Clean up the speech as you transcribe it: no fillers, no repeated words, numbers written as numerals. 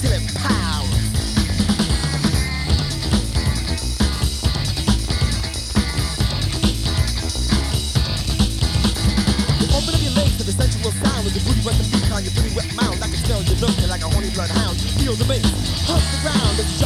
till it pows. Open up your legs to the sensual sound as your booty runs the beat on your pretty wet mound. I can smell you lurking like a horny bloodhound. Feel the bass, hunt the ground as you